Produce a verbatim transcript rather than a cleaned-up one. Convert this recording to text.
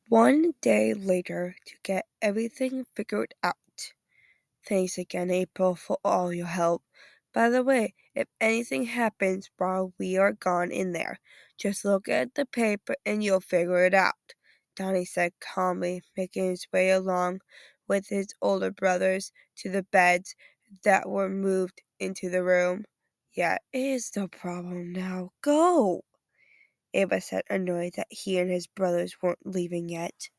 One day later to get everything figured out. Thanks again, April, for all your help. By the way, if anything happens while we are gone in there, just look at the paper and you'll figure it out, Donnie said calmly, making his way along with his older brothers to the beds that were moved into the room. Yeah, it is no problem now. Go! Ava said, annoyed that he and his brothers weren't leaving yet.